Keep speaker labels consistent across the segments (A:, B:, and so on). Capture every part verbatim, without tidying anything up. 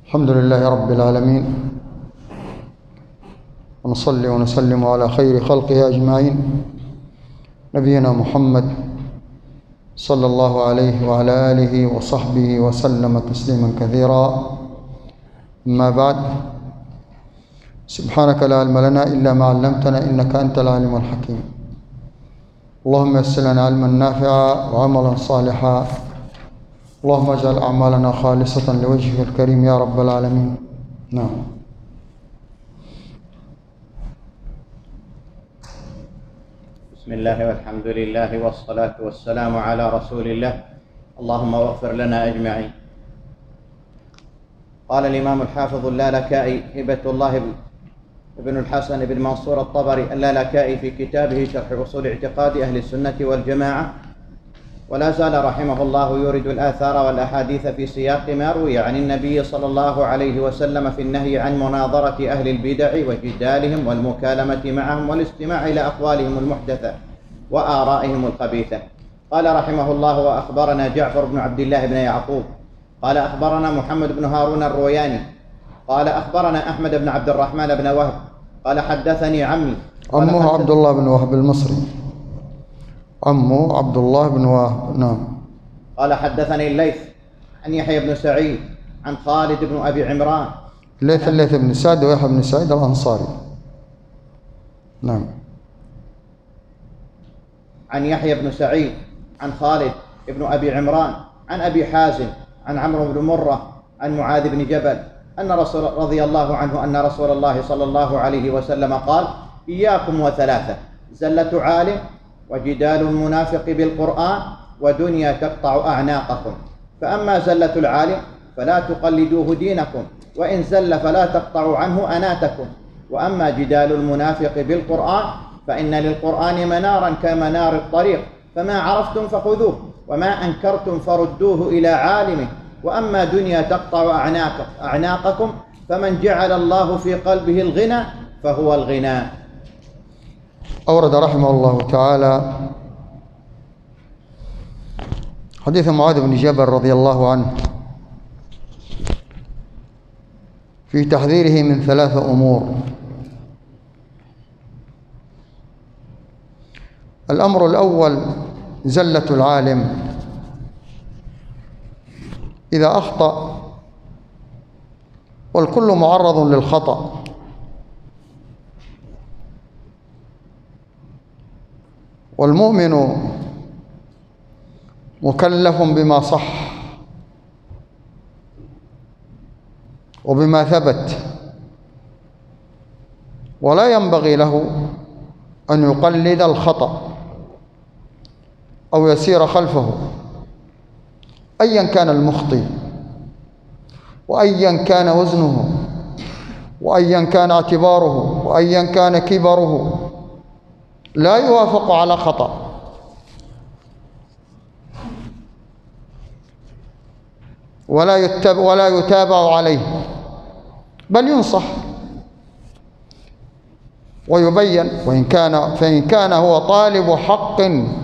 A: الحمد لله رب العالمين، ونصلي ونسلم على خير خلقه أجمعين نبينا محمد صلى الله عليه وعلى آله وصحبه وسلم تسليما كثيرا. أما بعد، سبحانك لا علم لنا إلا ما علمتنا إنك أنت العليم الحكيم. اللهم يسر لنا علما نافعا وعملا صالحا، اللهم اجعل أعمالنا خالصة لوجهك الكريم يا رب العالمين. نعم.
B: بسم الله والحمد لله والصلاة والسلام على رسول الله. اللهم اغفر لنا أجمعين. قال الإمام الحافظ اللالكائي هبة الله بن الحسن بن منصور الطبري اللالكائي في كتابه شرح أصول اعتقاد أهل السنة والجماعة: ولا زال رحمه الله يورد الآثار والأحاديث في سياق ما روي عن النبي صلى الله عليه وسلم في النهي عن مناظرة أهل البدع وجدالهم والمكالمة معهم والاستماع إلى أقوالهم المحدثة وآرائهم الخبيثة. قال رحمه الله: وأخبرنا جعفر بن عبد الله بن يعقوب قال أخبرنا محمد بن هارون الروياني قال أخبرنا أحمد بن عبد الرحمن بن وهب قال حدثني عمي
A: عمه عبد الله بن وهب المصري، عمه عبد الله بن وهب. نعم.
B: قال حدثني الليث عن يحيى بن سعيد عن خالد بن أبي عمران.
A: الليث الليث بن سعد ويحيى بن سعيد الأنصاري. نعم.
B: عن يحيى بن سعيد عن خالد بن أبي عمران عن أبي حازم عن عمرو بن مرة عن معاذ بن جبل أن رسول رضي الله عنه أن رسول الله صلى الله عليه وسلم قال: إياكم وثلاثة: زلة عالم، وجدال المنافق بالقرآن، ودنيا تقطع أعناقكم. فأما زلة العالم فلا تقلدوه دينكم، وإن زل فلا تقطعوا عنه أناتكم. وأما جدال المنافق بالقرآن فإن للقرآن منارا كمنار الطريق، فما عرفتم فخذوه، وما أنكرتم فردوه إلى عالمه. وأما دنيا تقطع أعناق أعناقكم فمن جعل الله في قلبه الغنى فهو الغنى.
A: أورد رحمه الله تعالى حديث معاذ بن جبل رضي الله عنه في تحذيره من ثلاث أمور. الأمر الأول: زلة العالم. إذا أخطأ، والكل معرض للخطأ، والمؤمن مكلف بما صح وبما ثبت، ولا ينبغي له أن يقلد الخطأ أو يسير خلفه أيا كان المخطئ، وأيا كان وزنه، وأيا كان اعتباره، وأيا كان كبره، لا يوافق على خطأ. ولا يتبع ولا يتابع عليه، بل ينصح ويبين، وإن كان فإن كان هو طالب حق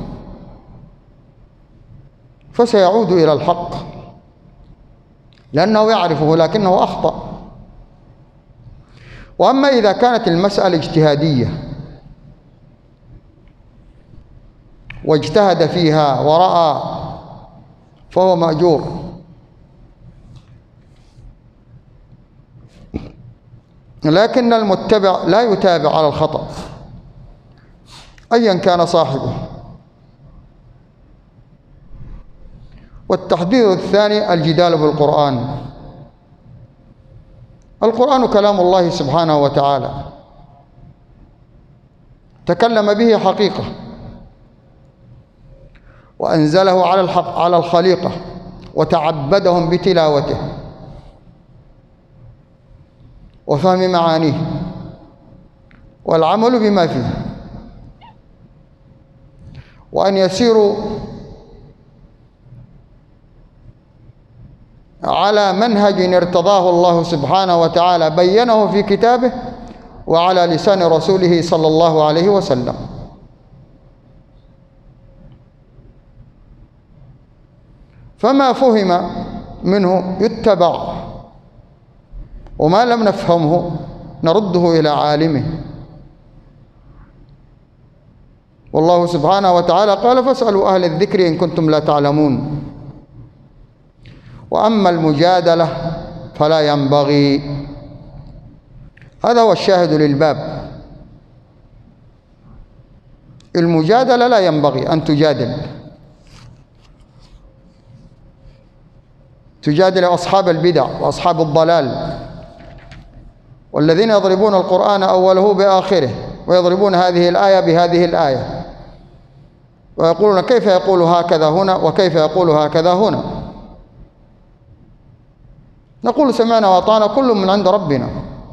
A: فسيعود إلى الحق لأنه يعرفه لكنه أخطأ. وأما إذا كانت المسألة اجتهادية واجتهد فيها ورأى فهو مأجور، لكن المتبع لا يتابع على الخطأ أيا كان صاحبه. والتحذير الثاني: الجدال بالقرآن. القرآن كلام الله سبحانه وتعالى، تكلم به حقيقة، وأنزله على الحق على الخليقة، وتعبدهم بتلاوته وفهم معانيه والعمل بما فيه، وأن يسيروا على منهج ارتضاه الله سبحانه وتعالى بينه في كتابه وعلى لسان رسوله صلى الله عليه وسلم. فما فهم منه يتبع وما لم نفهمه نرده إلى عالمه. والله سبحانه وتعالى قال: فاسألوا أهل الذكر إن كنتم لا تعلمون. وأما المجادلة فلا ينبغي. هذا هو الشاهد للباب. المجادلة لا ينبغي أن تجادل تجادل أصحاب البدع وأصحاب الضلال، والذين يضربون القرآن أوله بآخره، ويضربون هذه الآية بهذه الآية، ويقولون كيف يقول هكذا هنا وكيف يقول هكذا هنا. نقول سمعنا وأطعنا، كل من عند ربنا.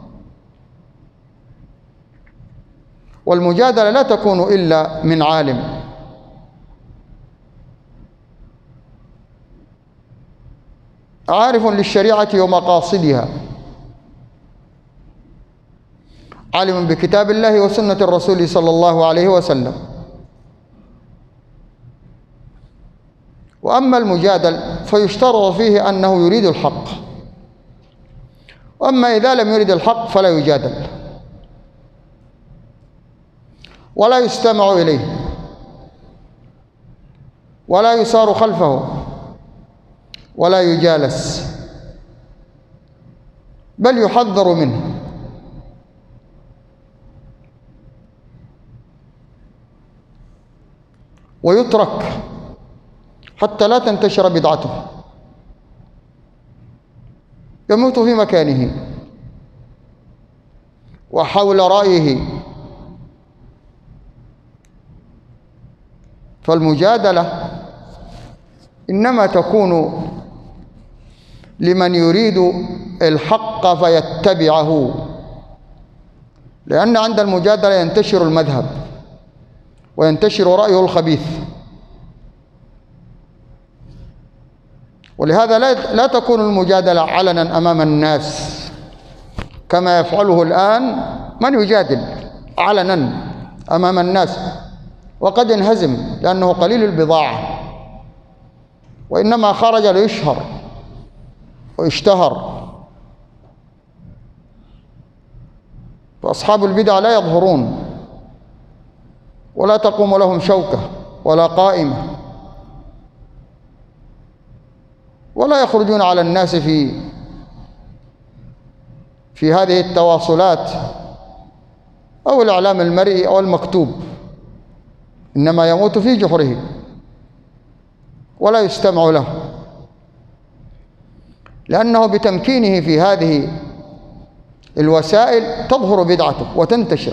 A: والمجادلة لا تكون إلا من عالم. عارف للشريعة ومقاصدها، عالم بكتاب الله وسنة الرسول صلى الله عليه وسلم. وأما المجادل فيشترط فيه أنه يريد الحق، وأما إذا لم يرد الحق فلا يجادل ولا يستمع إليه ولا يسار خلفه ولا يجالس، بل يحذر منه. ويترك حتى لا تنتشر بدعته، يموت في مكانه وحول رأيه. فالمجادلة إنما تكون لمن يريد الحق فيتبعه، لأن عند المجادلة ينتشر المذهب وينتشر رأيه الخبيث. ولهذا لا لا تكون المجادلة علنا أمام الناس كما يفعله الآن من يجادل علنا أمام الناس، وقد انهزم لأنه قليل البضاعة، وإنما خرج ليشهر ويشتهر. فأصحاب البدع لا يظهرون ولا تقوم لهم شوكة ولا قائمة، ولا يخرجون على الناس في في هذه التواصلات أو الإعلام المرئي أو المكتوب، إنما يموت في جحره ولا يستمع له، لأنه بتمكينه في هذه الوسائل تظهر بدعته وتنتشر.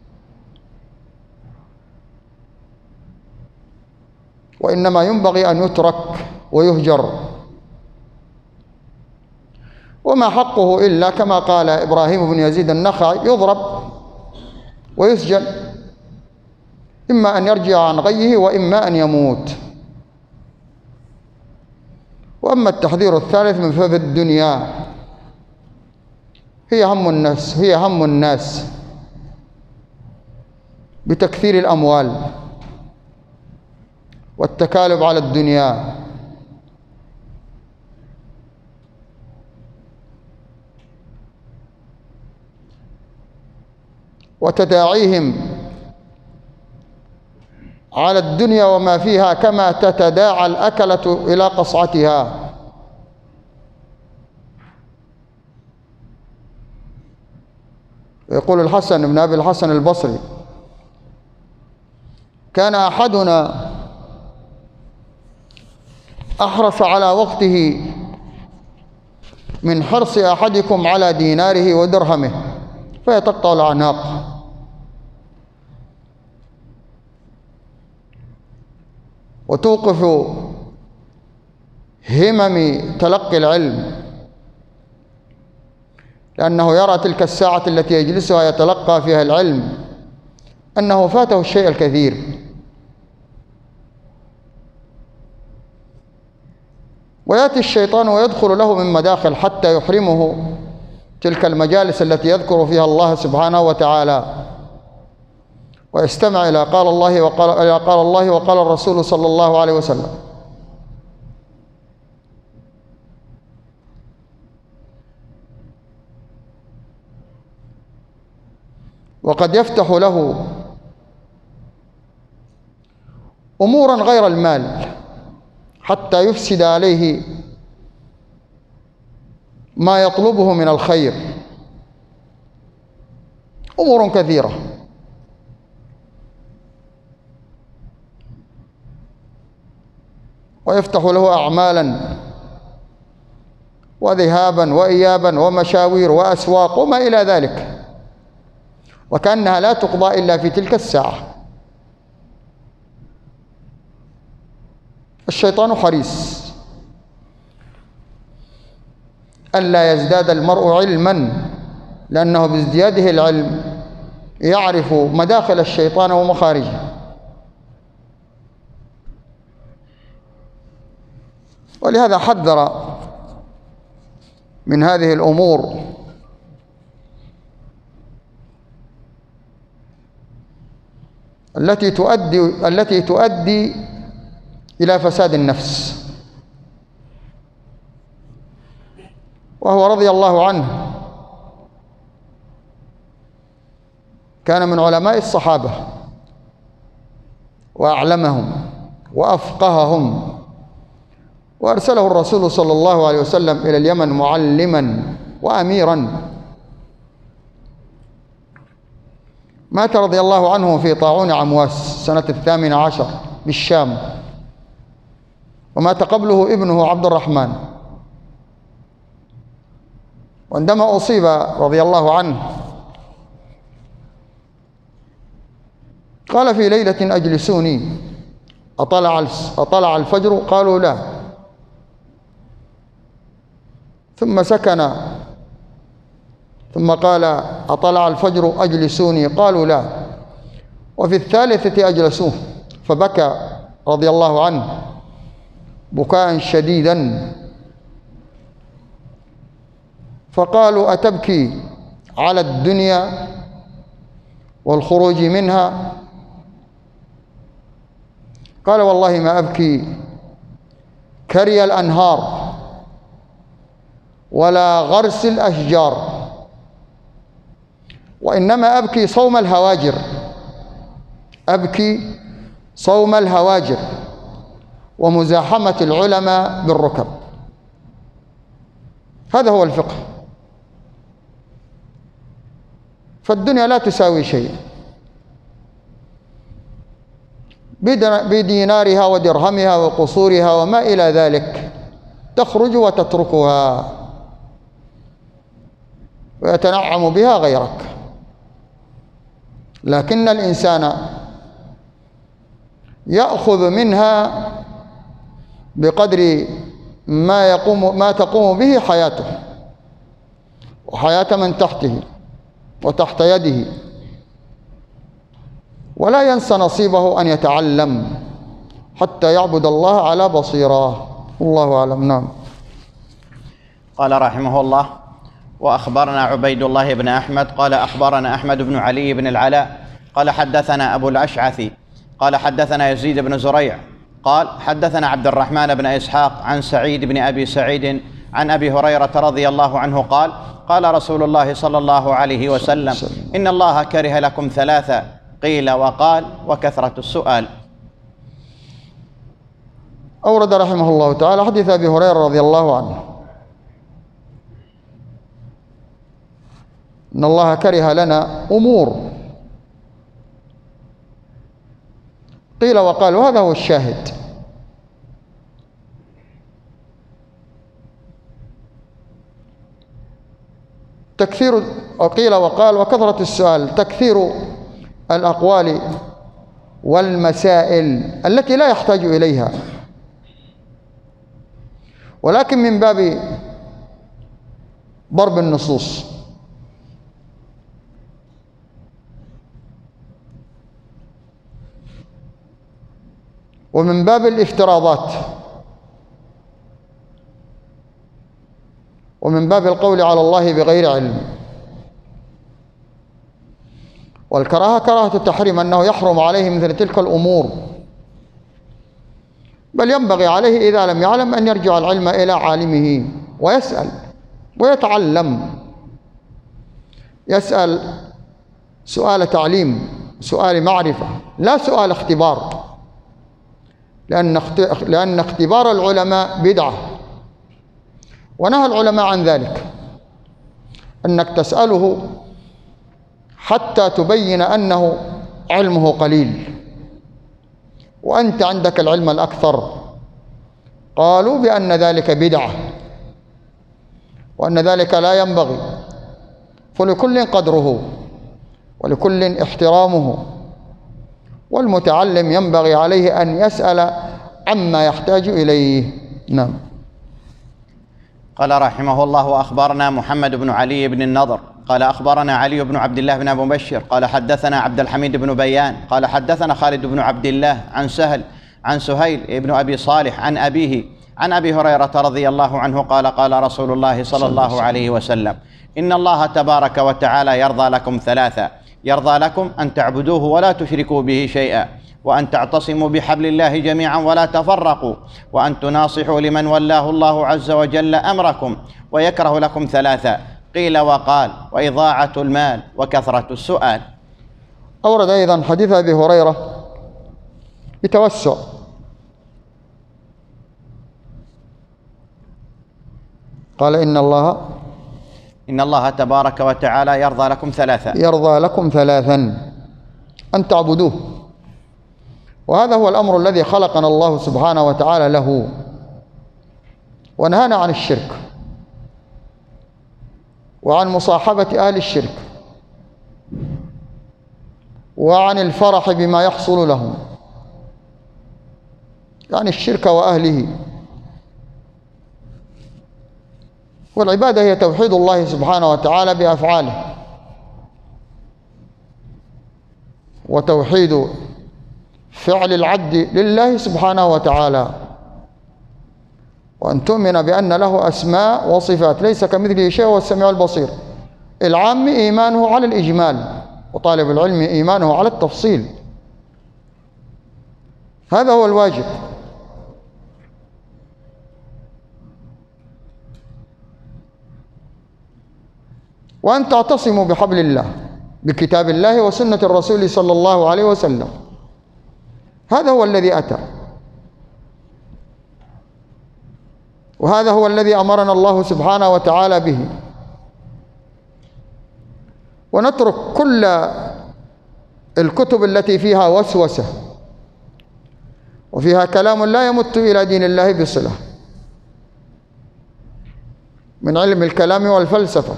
A: وإنما ينبغي أن يترك ويهجر، وما حقه إلا كما قال إبراهيم بن يزيد النخعي: يضرب ويسجن، إما أن يرجع عن غيه وإما أن يموت. وأما التحذير الثالث من ففي الدنيا هي هم الناس هي هم الناس بتكثير الأموال والتكالب على الدنيا، وتداعيهم على الدنيا وما فيها كما تتداعى الأكلة إلى قصعتها. يقول الحسن بن أبي الحسن البصري: كان أحدنا أحرص على وقته من حرص أحدكم على ديناره ودرهمه فيتقطع الأعناق. وتوقف همم تلقي العلم، لأنه يرى تلك الساعة التي يجلسها يتلقى فيها العلم أنه فاته الشيء الكثير. ويأتي الشيطان ويدخل له من مداخل حتى يحرمه تلك المجالس التي يذكر فيها الله سبحانه وتعالى، ويستمع إلى قال الله وقال إلى قال الله وقال الرسول صلى الله عليه وسلم. وقد يفتح له أمورا غير المال حتى يفسد عليه ما يطلبه من الخير، أمور كثيرة. ويفتح له أعمالا وذهابا وإيابا ومشاوير وأسواق وما إلى ذلك، وكأنها لا تقضى إلا في تلك الساعة. الشيطان حريص ألا يزداد المرء علما، لأنه بازدياده العلم يعرف مداخل الشيطان ومخارجه. ولهذا حذر من هذه الأمور التي تؤدي التي تؤدي إلى فساد النفس. وهو رضي الله عنه كان من علماء الصحابة وأعلمهم وأفقههم، وأرسله الرسول صلى الله عليه وسلم إلى اليمن معلما وأميرا. مات رضي الله عنه في طاعون عمواس سنة الثامنة عشر بالشام، ومات قبله ابنه عبد الرحمن. وعندما أصيب رضي الله عنه قال في ليلة أجلسوني، أطلع أطلع الفجر؟ قالوا لا. ثم سكن، ثم قال أطلع الفجر؟ أجلسوني؟ قالوا لا. وفي الثالثة أجلسوه، فبكى رضي الله عنه بكاء شديدا، فقالوا أتبكي على الدنيا والخروج منها؟ قال والله ما أبكي كري الأنهار ولا غرس الأشجار، وإنما أبكي صوم الهواجر، أبكي صوم الهواجر ومزاحمة العلماء بالركب. هذا هو الفقه. فالدنيا لا تساوي شيء، بدينارها ودرهمها وقصورها وما إلى ذلك تخرج وتتركها ويتنعم بها غيرك. لكن الإنسان يأخذ منها بقدر ما يقوم ما تقوم به حياته وحياة من تحته وتحت يده، ولا ينسى نصيبه أن يتعلم حتى يعبد الله على بصيرة. الله أعلم. نعم.
B: قال رحمه الله: وأخبرنا عبيد الله بن أحمد قال أخبرنا أحمد بن علي بن العلاء قال حدثنا أبو الأشعث قال حدثنا يزيد بن زريع قال حدثنا عبد الرحمن بن إسحاق عن سعيد بن أبي سعيد عن أبي هريرة رضي الله عنه قال: قال رسول الله صلى الله عليه وسلم: إن الله كره لكم ثلاثة، قيل وقال وكثرة السؤال.
A: أورد رحمه الله تعالى حديث أبي هريرة رضي الله عنه إن الله كره لنا أمور، قيل وقال، وهذا هو الشاهد. تكثير قيل وقال وكثرة السؤال، تكثير الأقوال والمسائل التي لا يحتاج إليها، ولكن من باب ضرب النصوص. ومن باب الافتراضات، ومن باب القول على الله بغير علم. والكراهة كراهة التحريم، أنه يحرم عليه مثل تلك الأمور، بل ينبغي عليه إذا لم يعلم أن يرجع العلم إلى عالمه ويسأل ويتعلم، يسأل سؤال تعليم، سؤال معرفة، لا سؤال اختبار، لأن لأن اختبار العلماء بدعة، ونهى العلماء عن ذلك، أنك تسأله حتى تبين أنه علمه قليل وأنت عندك العلم الأكثر. قالوا بأن ذلك بدعة وأن ذلك لا ينبغي، فلكل قدره ولكل احترامه، والمتعلم ينبغي عليه أن يسأل عما يحتاج إليه. نعم.
B: قال رحمه الله: أخبرنا محمد بن علي بن النضر قال أخبرنا علي بن عبد الله بن أبي مبشر قال حدثنا عبد الحميد بن بيان قال حدثنا خالد بن عبد الله عن سهل عن سهيل بن أبي صالح عن أبيه عن أبي هريرة رضي الله عنه قال قال رسول الله صلى الله عليه وسلم: إن الله تبارك وتعالى يرضى لكم ثلاثة: يرضى لكم أن تعبدوه ولا تشركوا به شيئا، وأن تعتصموا بحبل الله جميعا ولا تفرقوا، وأن تناصحوا لمن ولاه الله عز وجل أمركم، ويكره لكم ثلاثة: قيل وقال، وإضاعة المال، وكثرة السؤال.
A: أورد أيضا حديث أبي هريرة بتوسع، قال: إن الله
B: إن الله تبارك وتعالى يرضى لكم ثلاثة
A: يرضى لكم ثلاثا: أن تعبدوه، وهذا هو الأمر الذي خلقنا الله سبحانه وتعالى له، ونهانا عن الشرك وعن مصاحبة أهل الشرك وعن الفرح بما يحصل لهم، يعني الشرك وأهله. والعبادة هي توحيد الله سبحانه وتعالى بأفعاله، وتوحيد فعل العبد لله سبحانه وتعالى، وأن تؤمن بأن له أسماء وصفات ليس كمثله شيء، هو السميع البصير. العام إيمانه على الإجمال، وطالب العلم إيمانه على التفصيل. هذا هو الواجب. وأن تعتصموا بحبل الله، بكتاب الله وسنة الرسول صلى الله عليه وسلم، هذا هو الذي أتى، وهذا هو الذي أمرنا الله سبحانه وتعالى به. ونترك كل الكتب التي فيها وسوسة وفيها كلام لا يمت إلى دين الله بصلة، من علم الكلام والفلسفة.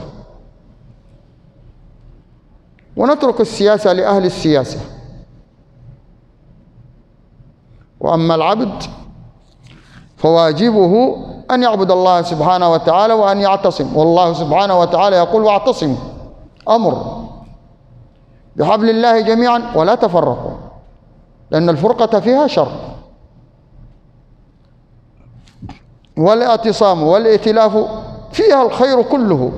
A: ونترك السياسة لأهل السياسة. وأما العبد فواجبه أن يعبد الله سبحانه وتعالى وأن يعتصم، والله سبحانه وتعالى يقول: واعتصموا، أمر بحبل الله جميعا ولا تفرقوا، لأن الفرقة فيها شر. والاعتصام والائتلاف فيها الخير كله.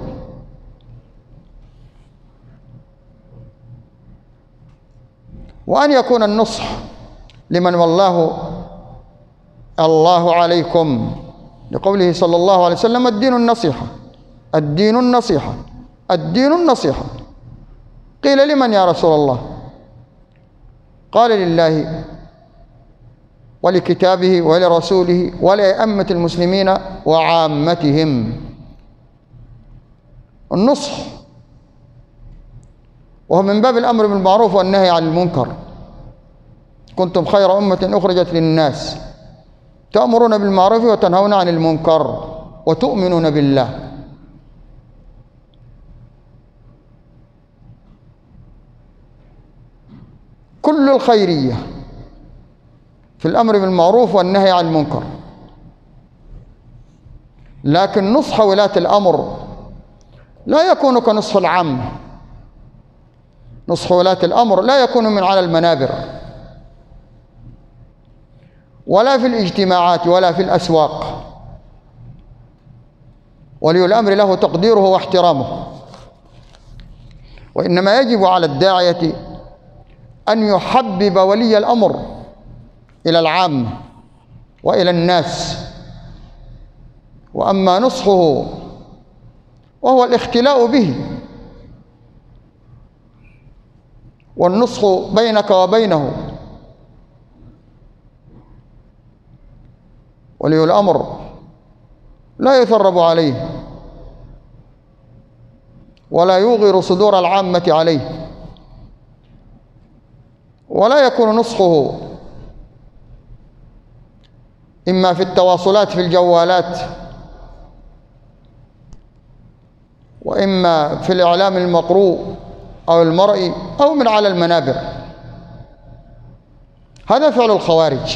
A: وأن يكون النصح لمن والله الله عليكم، لقوله صلى الله عليه وسلم: الدين النصيحة، الدين النصيحة، الدين النصيحة. قيل: لمن يا رسول الله؟ قال: لله ولكتابه ولرسوله ولأئمة المسلمين وعامتهم. النصح وهو من باب الأمر بالمعروف والنهي عن المنكر. كنتم خير أمة أخرجت للناس تأمرون بالمعروف وتنهون عن المنكر وتؤمنون بالله. كل الخيرية في الأمر بالمعروف والنهي عن المنكر، لكن نصح ولاة الأمر لا يكون كنصح العامة. نصح ولاة الأمر لا يكون من على المنابر ولا في الاجتماعات ولا في الأسواق. ولي الأمر له تقديره واحترامه، وإنما يجب على الداعية أن يحبب ولي الأمر إلى العامة وإلى الناس. وأما نصحه وهو الاختلاء به والنصح بينك وبينه. ولي الأمر لا يثرب عليه ولا يوغر صدور العامة عليه، ولا يكون نصحه إما في التواصلات في الجوالات، وإما في الإعلام المقروء أو المرئي أو من على المنابر. هذا فعل الخوارج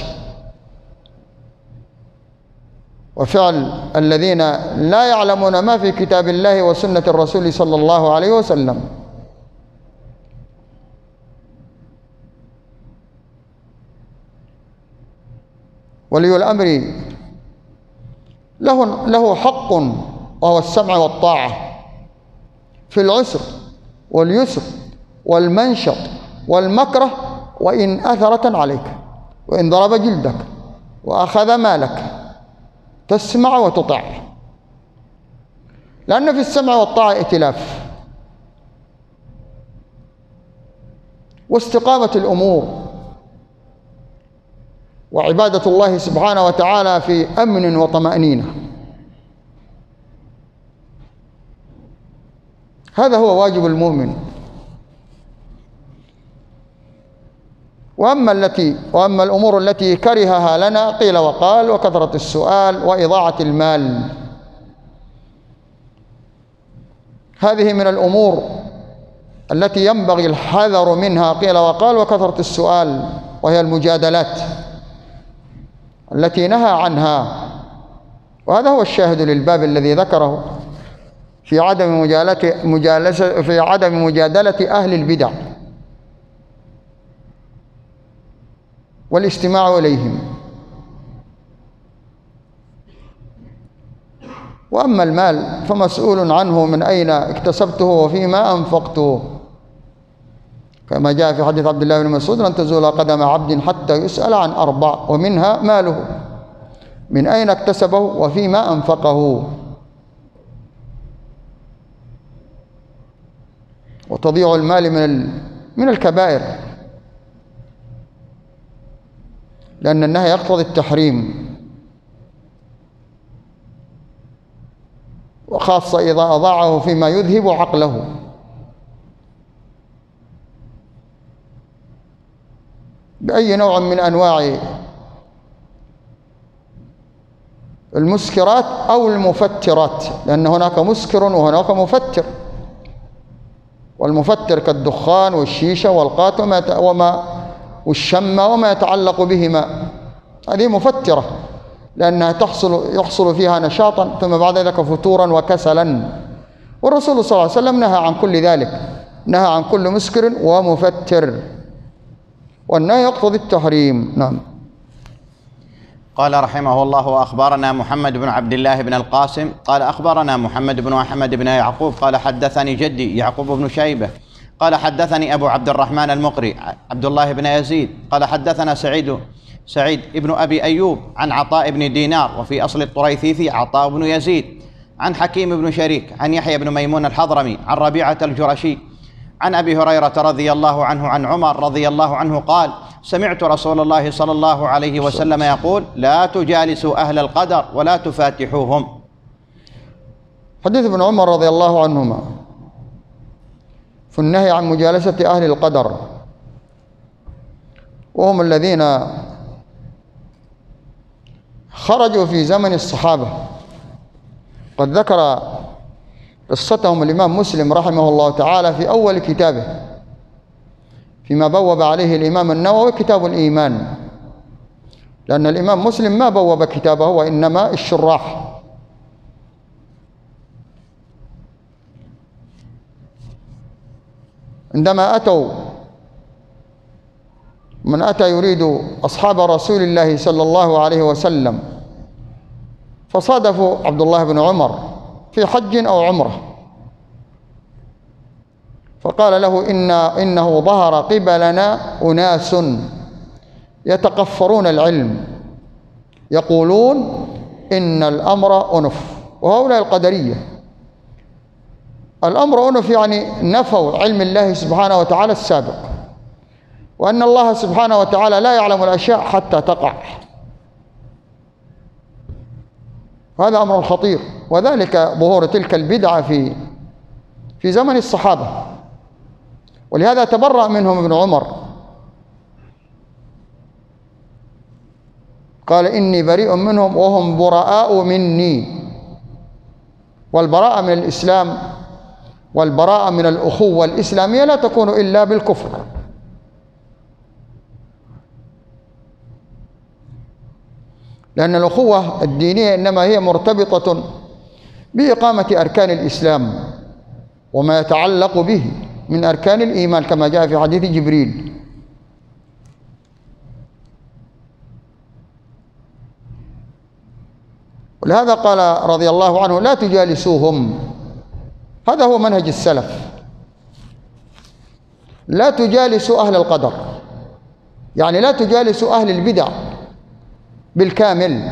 A: وفعل الذين لا يعلمون ما في كتاب الله وسنة الرسول صلى الله عليه وسلم. ولي الأمر له له حق، وهو السمع والطاعة في العسر واليسر والمنشط والمكره، وإن أثرة عليك، وإن ضرب جلدك وأخذ مالك تسمع وتطع، لأن في السمع والطاعة ائتلاف واستقامة الأمور وعبادة الله سبحانه وتعالى في أمن وطمأنينة. هذا هو واجب المؤمن. وأما التي وأما الأمور التي كرهها لنا قيل وقال وكثرة السؤال وإضاعة المال، هذه من الأمور التي ينبغي الحذر منها قيل وقال وكثرة السؤال، وهي المجادلات التي نهى عنها. وهذا هو الشاهد للباب الذي ذكره في عدم مجالسة في عدم مجادلة أهل البدع والاستماع إليهم. وأما المال فمسؤول عنه من أين اكتسبته وفيما أنفقته، كما جاء في حديث عبد الله بن مسعود: لن تزول قدم عبد حتى يسأل عن أربع، ومنها ماله، من أين اكتسبه وفيما أنفقه. وتضيع المال من من الكبائر، لأن النهي يقتضي التحريم، وخاصة إذا أضاعه فيما يذهب عقله. بأي نوع من أنواع المسكرات أو المفترات، لأن هناك مسكر وهناك مفتر، والمفتر كالدخان والشيشة والقات وما وما والشمة وما يتعلق بهما، هذه مفترة لأنها تحصل يحصل فيها نشاطا ثم بعد ذلك فتورا وكسلا. والرسول صلى الله عليه وسلم نهى عن كل ذلك، نهى عن كل مسكر ومفتر، والنهي يقتضي التحريم. نعم.
B: قال رحمه الله: وأخبرنا محمد بن عبد الله بن القاسم قال أخبرنا محمد بن أحمد بن يعقوب قال حدثني جدي يعقوب بن شيبة قال حدثني أبو عبد الرحمن المقري عبد الله بن يزيد قال حدثنا سعيد سعيد ابن أبي أيوب عن عطاء بن دينار، وفي أصل الطريثيثي عطاء بن يزيد، عن حكيم بن شريك عن يحيى بن ميمون الحضرمي عن ربيعة الجرشي عن أبي هريرة رضي الله عنه عن عمر رضي الله عنه قال: سمعت رسول الله صلى الله عليه وسلم يقول: لا تجالسوا أهل القدر ولا تفاتحوهم.
A: حديث ابن عمر رضي الله عنهما في النهي عن مجالسة أهل القدر، وهم الذين خرجوا في زمن الصحابة. قد ذكر قصتهم الإمام مسلم رحمه الله تعالى في أول كتابه فيما بوب عليه الإمام النووي كتاب الإيمان، لأن الإمام مسلم ما بوب كتابه وإنما الشراح. عندما أتوا من أتى يريد أصحاب رسول الله صلى الله عليه وسلم فصادفوا عبد الله بن عمر في حج أو عمرة، فقال له: إن إنه ظهر قبلنا أناس يتقفرون العلم يقولون إن الأمر أنف، وهؤلاء القدرية. الأمر أنف يعني نفوا علم الله سبحانه وتعالى السابق، وأن الله سبحانه وتعالى لا يعلم الأشياء حتى تقع. هذا أمر خطير، وذلك ظهور تلك البدعة في في زمن الصحابة، ولهذا تبرأ منهم ابن عمر، قال إني بريء منهم وهم براء مني. والبراءة من الإسلام والبراءة من الأخوة الإسلامية لا تكون إلا بالكفر. لأن الأخوة الدينية إنما هي مرتبطة بإقامة أركان الإسلام وما يتعلق به من أركان الإيمان كما جاء في حديث جبريل. ولهذا قال رضي الله عنه لا تجالسوهم، هذا هو منهج السلف، لا تجالسوا أهل القدر، يعني لا تجالسوا أهل البدع بالكامل،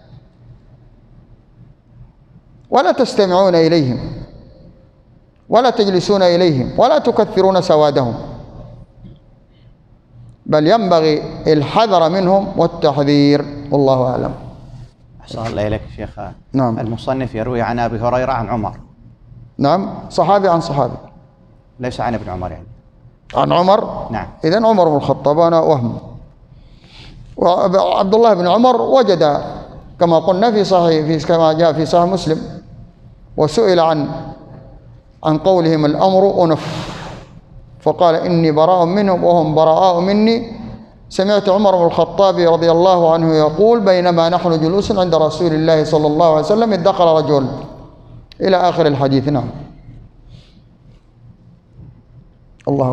A: ولا تستمعون إليهم ولا تجلسون إليهم ولا تكثرون سوادهم، بل ينبغي الحذر منهم والتحذير، والله أعلم.
B: أحسن الله إليك شيخ.
A: نعم.
B: المصنف يروي عن أبي هريرة عن عمر.
A: نعم، صحابي عن صحابي،
B: ليس عن ابن عمر يعني.
A: عن عمر.
B: نعم.
A: إذن عمر بن الخطاب، أنا وهم. وعبد الله بن عمر وجد كما قلنا في صحيح في كما جاء في صحيح مسلم، وسئل عن عن قولهم الأمر أنف، فقال إني براء منهم وهم براء مني. سمعت عمر بن الخطاب رضي الله عنه يقول بينما نحن جلوس عند رسول الله صلى الله عليه وسلم إذ دخل رجل، إلى آخر الحديث. نعم. الله